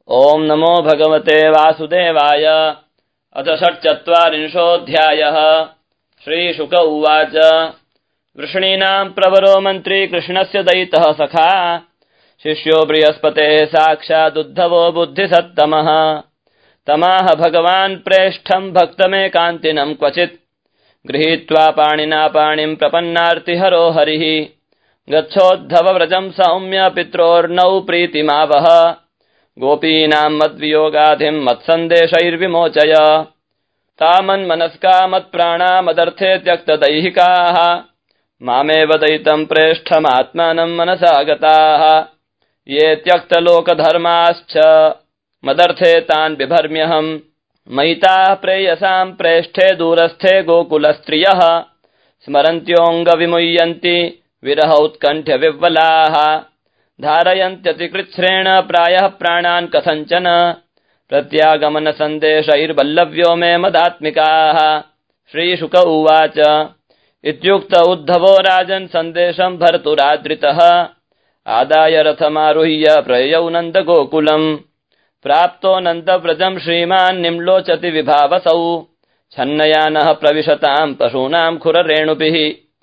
ओम नमो भगवते वासुदेवाय। अथ षट्चत्वारिंशोऽध्यायः। श्रीशुक उवाच। वृषणीनां प्रवरो मन्त्री कृष्णस्य दयितः सखा, शिष्यो बृहस्पतेः साक्षादुद्धवो बुद्धिसत्तमः। तमाह भगवान् प्रेष्ठं भक्तमेकान्तिनं क्वचित्, गृहीत्वा पाणिना पाणिं प्रपन्नार्तिहरो हरिः। गच्छोद्धव व्रजं सौम्य पित्रोर्नौ प्रीतिमावह, गोपीनां मद्वियोगाधिं मत्सन्देशैर्विमोचय। तामन्मनस्का मत्प्राणा मदर्थे त्यक्तदैहिकाः, मामेव दयितं प्रेष्ठमात्मानं मनसा गताः। ये त्यक्तलोकधर्माश्च मदर्थे तान् बिभर्म्यहम्, मयिताः प्रेयसां प्रेष्ठे दूरस्थे गोकुलस्त्रियः। स्मरन्त्योऽङ्गविमुह्यन्ति विरहौत्कण्ठ्य विह्वलाः, धारयन्त्यतिकृच्छ्रेण प्रायः प्राणान् कथञ्चन। प्रत्यागमन सन्देशैर्वल्लव्यो मे मदात्मिकाः। श्रीशुक उवाच। इत्युक्त उद्धवो राजन् सन्देशं भर्तुरादृतः, आदाय रथमारुह्य प्रययौ नन्दगोकुलम्। प्राप्तो नन्दव्रजं श्रीमान् निम्लोचति विभावसौ, छन्नयानः प्रविशतां पशूनां खुररेणुभिः।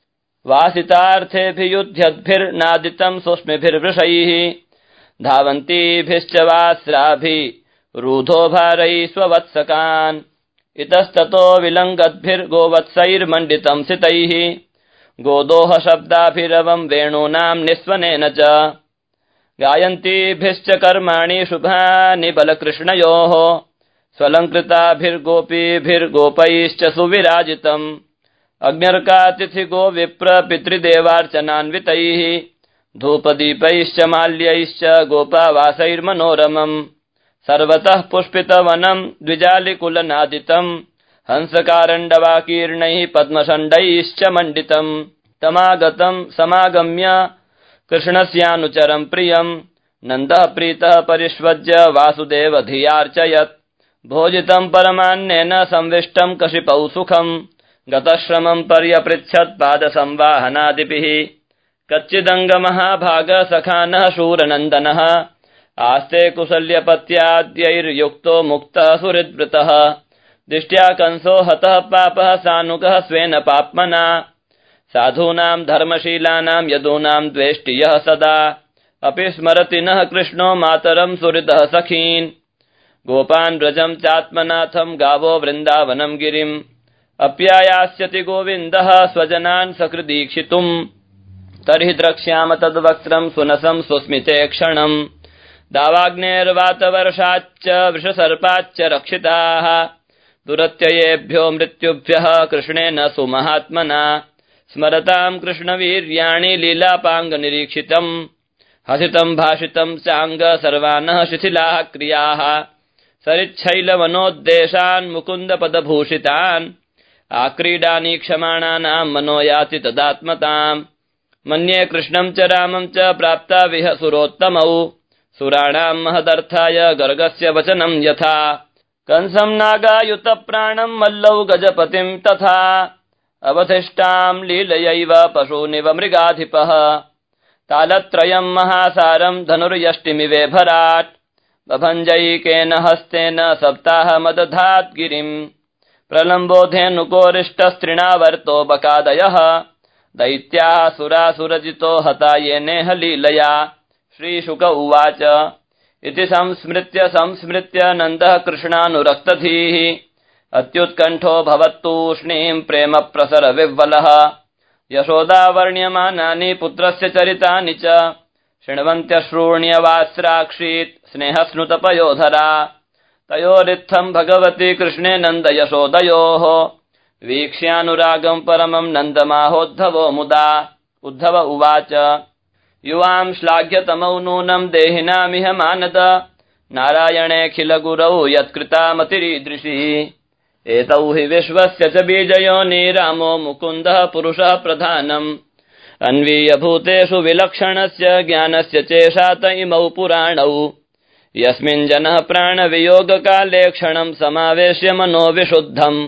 वासितार्थेऽभियुध्यद्भिर्नादितं सुस्मिभिर्वृषैः, धावन्तीभिश्च वास्राभिरूढो भारैः स्ववत्सकान्। इतस्ततो विलङ्गद्भिर्गोवत्सैर्मण्डितं सितैः, गोदोह शब्दाभिरवं वेणूनां निस्वनेन च। गायन्तीभिश्च कर्माणि शुभानि बलकृष्णयोः, स्वलङ्कृताभिर्गोपीभिर्गोपैश्च सुविराजितम्। अग्न्यर्कातिथि गो विप्र पितृदेवार्चनान्वितैः, धूपदीपैश्च माल्यैश्च गोपावासैर्मनोरमम्। सर्वतः पुष्पितवनं द्विजालिकुलनादितम्, हंसकारण्डवाकीर्णैः पद्मषण्डैश्च मण्डितम्। तमागतं समागम्य कृष्णस्यानुचरं प्रियम्, नन्दः प्रीतः परिष्वज्य वासुदेव धियार्चयत्। भोजितं परमान्नेन संविष्टं कशिपौ सुखम्, गतश्रमं पर्यपृच्छत् पादसंवाहनादिभिः। कच्चिदङ्गमहाभाग सखानः शूरनन्दनः, आस्ते कुशल्यपत्याद्यैर्युक्तो मुक्तः सुहृद्वृतः। दिष्ट्या कंसो हतः पापः सानुगः स्वेन पाप्मना, साधूनां धर्मशीलानां यदूनां द्वेष्टि यः सदा। अपि स्मरति नः कृष्णो मातरं सुहृदः सखीन्, गोपान् व्रजं चात्मनाथं गावो वृन्दावनं गिरिम्। अप्यायास्यति गोविन्दः स्वजनान् सकृदीक्षितुम्, तर्हि द्रक्ष्याम तद्वक्त्रं सुनसं सुस्मिते क्षणम्। दावाग्नेर्वातवर्षाच्च वृषसर्पाच्च रक्षिताः, दुरत्ययेभ्यो मृत्युभ्यः कृष्णेन सुमहात्मना। स्मरतां कृष्णवीर्याणि लीलापाङ्गनिरीक्षितम्, हसितं भाषितं चाङ्ग सर्वानः शिथिलाः क्रियाः। सरिच्छैलवनोद्देशान् मुकुन्दपदभूषितान्, आक्रीडानीक्षमाणानां मनो याति तदात्मताम्। मन्ये कृष्णं च रामं च प्राप्ता विह सुरोत्तमौ, सुराणां महदर्थाय गर्गस्य वचनं यथा। कंसं नागायुतप्राणं मल्लौ गजपतिं तथा, अवधिष्ठां लीलयैव पशूनिव मृगाधिपः। तालत्रयं महासारं धनुर्यष्टिमिवेभराट्, बभञ्जैकेन हस्तेन सप्ताहमदधात् गिरिम्। प्रलम्बोधेनुकोरिष्टस्त्रिणावर्तो बकादयः, दैत्याः सुरासुरजितो हता येनेह लीलया। श्रीशुक उवाच। इति संस्मृत्य नन्दः कृष्णानुरक्तधीः, अत्युत्कण्ठो भवत्तूष्णीं प्रेम प्रसर विह्वलः। यशोदावर्ण्यमानानि पुत्रस्य चरितानि च, शृण्वन्त्यश्रूण्यवास्राक्षीत् स्नेहस्नुतपयोधरा। तयोरित्थं भगवती कृष्णे नन्द यशोदयोः, वीक्ष्यानुरागं परमं नन्दमाहोद्धवो मुदा। उद्धव उवाच। युवां श्लाघ्यतमौ नूनं देहिनामिह मानद, नारायणेऽखिलगुरौ यत्कृतामतिरीदृशी। एतौ हि विश्वस्य च बीजयोनि रामो मुकुन्दः पुरुषः प्रधानम्, अन्वीयभूतेषु विलक्षणस्य ज्ञानस्य चेशात इमौ पुराणौ। यस्मिन् जनः प्राणवियोगकाले क्षणं समावेश्य मनो विशुद्धम्,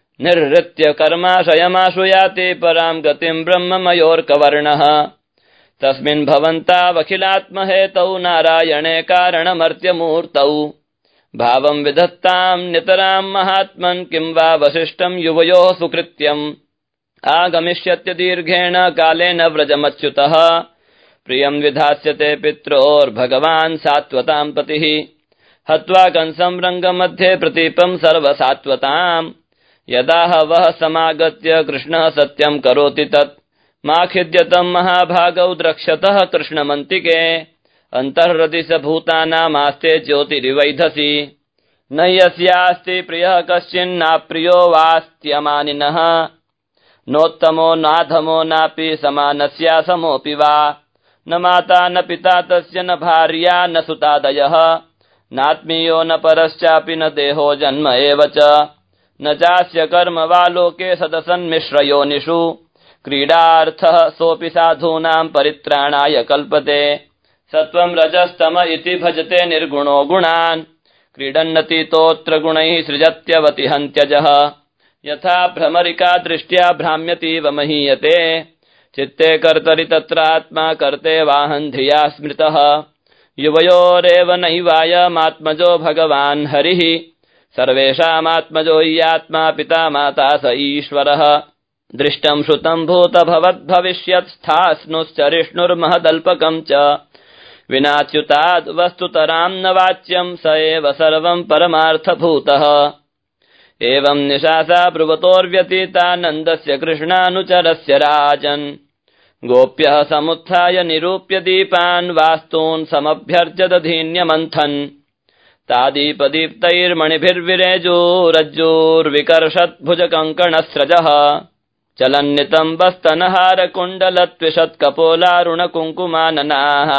निर्हृत्य कर्माशयमाशु याति परां गतिं ब्रह्ममयोर्कवर्णः। तस्मिन् भवन्तावखिलात्महेतौ नारायणे कारणमर्त्यमूर्तौ भावं विधत्तां नितरां महात्मन् किं वा वसिष्ठं युवयोः सुकृत्यम् आगमिष्यत्य दीर्घेण कालेन व्रजमच्युतः प्रियं विधास्यते पित्रोर्भगवान् सात्वतां पतिः हत्वा कंसं रङ्गमध्ये प्रतीपं सर्वसात्वताम् यदा वः समागत्य कृष्णः सत्यं करोति तत् मा खिद्यतं महाभागौ द्रक्ष्यतः कृष्णमन्तिके अन्तर्हृदि स भूतानामास्ते ज्योतिरिवैधसि न यस्यास्ति प्रियः कश्चिन्नाप्रियो वास्त्यमानिनः नोत्तमो नाधमो नापि समानस्या समोऽपि वा न माता न पिता तस्य न भार्या न सुतादयः नात्मीयो न परश्चापि न देहो जन्म एव च न चास्य कर्म वा लोके सदसन्मिश्रयोनिषु क्रीडार्थः सोऽपि साधूनां परित्राणाय कल्पते सत्वं रजस्तम इति भजते निर्गुणो गुणान् क्रीडन्नतीतोऽत्र गुणैः सृजत्यवति हन्त्यजः यथा भ्रमरिका दृष्ट्या भ्राम्यतीव महीयते चित्ते कर्तरि तत्रात्मा कर्ते वाहन् धिया स्मृतः युवयोरेव नैवायमात्मजो भगवान् हरिः सर्वेषामात्मजो ह्यात्मा पिता माता स ईश्वरः दृष्टं श्रुतं भूतभवद्भविष्यत् स्थास्नुश्चरिष्णुर्महदल्पकं च विनाच्युताद् वस्तुतरां न वाच्यं स एव सर्वं परमार्थभूतः एवं निशासा ब्रुवतोर्व्यतीतानन्दस्य कृष्णानुचरस्य राजन् गोप्यः समुत्थाय निरूप्य दीपान् वास्तून् समभ्यर्च्य तादीपदीप्तैर्मणिभिर्विरेजोरज्जोर्विकर्षद्भुजकङ्कणस्रजः चलन्नितम्बस्तनहारकुण्डलत्विषत्कपोलारुणकुङ्कुमाननाः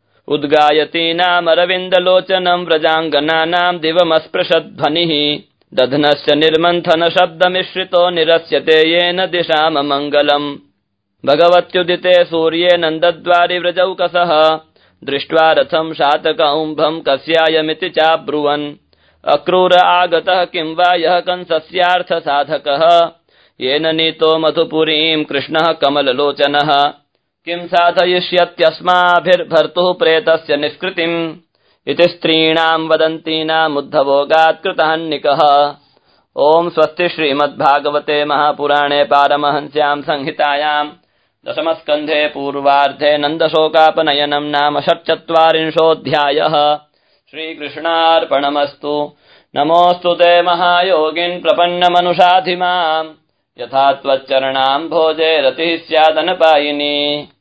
उद्गायतीनामरविन्दलोचनं व्रजाङ्गनानां दिवमस्पृशध्वनिः दध्नश्च निर्मन्थनशब्दमिश्रितो निरस्यते येन दिशाममङ्गलम् भगवत्युदिते सूर्ये नन्दद्वारि व्रजौकसः दृष्ट्वा रथं शातकौम्भं कस्यायमिति चाब्रुवन् अक्रूर आगतः किं वा यः कंसस्यार्थसाधकः येन नीतो मधुपुरीं कृष्णः कमललोचनः किं साधयिष्यत्यस्माभिर्भर्तुः प्रेतस्य निष्कृतिम् इति स्त्रीणां वदन्तीनामुद्धवोगात् कृतहन्निकः। ओम स्वस्ति श्रीमद्भागवते महापुराणे पारमहंस्यां संहितायां दशमस्कन्धे पूर्वार्धे नन्दशोकापनयनं नाम षट्चत्वारिंशोऽध्यायः। श्रीकृष्णार्पणमस्तु। नमोऽस्तु ते महायोगिन् प्रपन्नमनुषाधिमाम् यथा त्वच्चरणाम्भोजे रतिः स्यादनपायिनी।